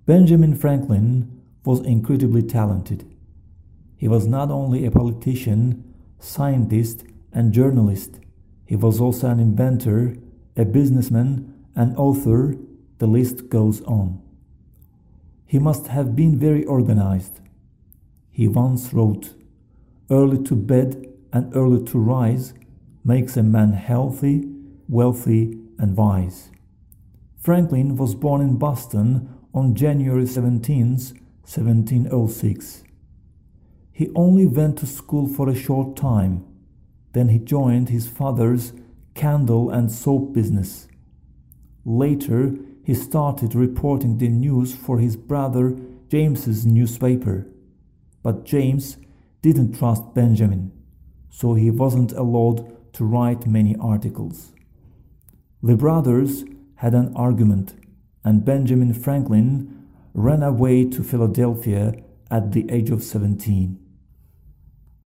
Benjamin Franklin was incredibly talented. He was not only a politician, scientist, and journalist, he was also an inventor, a businessman, an author, the list goes on. He must have been very organized. He once wrote, "Early to bed and early to rise makes a man healthy, wealthy, and wise." Franklin was born in Boston on January 17, 1706. He only went to school for a short time. Then he joined his father's candle and soap business. Later, he started reporting the news for his brother James's newspaper. But James didn't trust Benjamin, so he wasn't allowed to write many articles. The brothers had an argument, and Benjamin Franklin ran away to Philadelphia at the age of 17.